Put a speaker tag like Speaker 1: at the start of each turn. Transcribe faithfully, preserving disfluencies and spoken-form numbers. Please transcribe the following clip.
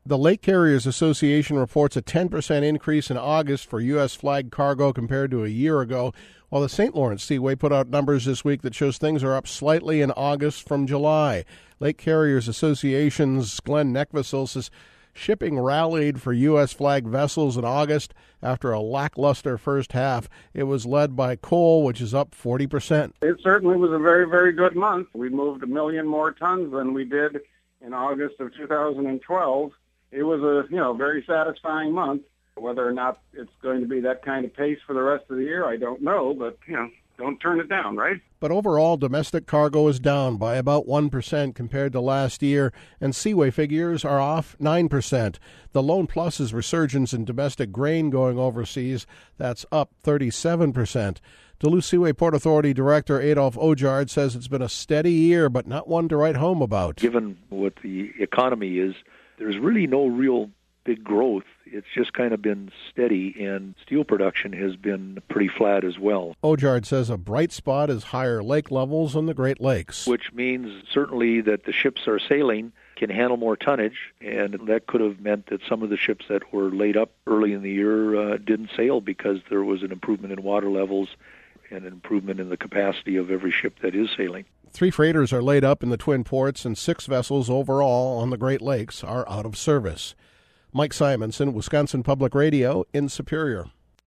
Speaker 1: The Lake Carriers Association reports a ten percent increase in August for U S flagged cargo compared to a year ago, while the Saint Lawrence Seaway put out numbers this week that shows things are up slightly in August from July. Lake Carriers Association's Glenn Neckvissel says shipping rallied for U S flagged vessels in August after a lackluster first half. It was led by coal, which is up forty percent.
Speaker 2: It certainly was a very, very good month. We moved a million more tons than we did in August of two thousand twelve. It was a, you know, very satisfying month. Whether or not it's going to be that kind of pace for the rest of the year, I don't know, but, you know, don't turn it down, right?
Speaker 1: But overall, domestic cargo is down by about one percent compared to last year, and Seaway figures are off nine percent. The lone plus is resurgence in domestic grain going overseas. That's up thirty-seven percent. Duluth Seaway Port Authority Director Adolf Ojard says it's been a steady year, but not one to write home about.
Speaker 3: Given what the economy is, there's really no real big growth. It's just kind of been steady, and steel production has been pretty flat as well.
Speaker 1: Ojard says a bright spot is higher lake levels on the Great Lakes,
Speaker 3: which means certainly that the ships are sailing can handle more tonnage, and that could have meant that some of the ships that were laid up early in the year uh, didn't sail because there was an improvement in water levels and an improvement in the capacity of every ship that is sailing.
Speaker 1: Three freighters are laid up in the Twin Ports, and six vessels overall on the Great Lakes are out of service. Mike Simonson, Wisconsin Public Radio in Superior.